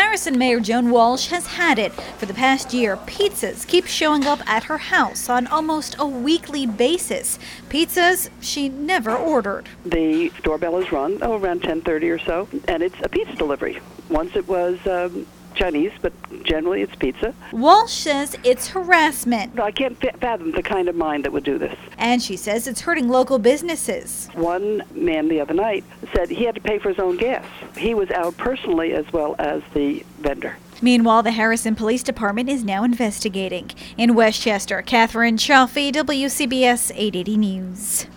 Harrison Mayor Joan Walsh has had it. For the past year, pizzas keep showing up at her house on almost a weekly basis. Pizzas she never ordered. The doorbell is rung around 10:30 or so, and it's a pizza delivery. Once it was Chinese, but generally it's pizza. Walsh says it's harassment. I can't fathom the kind of mind that would do this. And she says it's hurting local businesses. One man the other night said he had to pay for his own gas. He was out personally as well as the vendor. Meanwhile, the Harrison Police Department is now investigating. In Westchester, Catherine Chaffee, WCBS 880 News.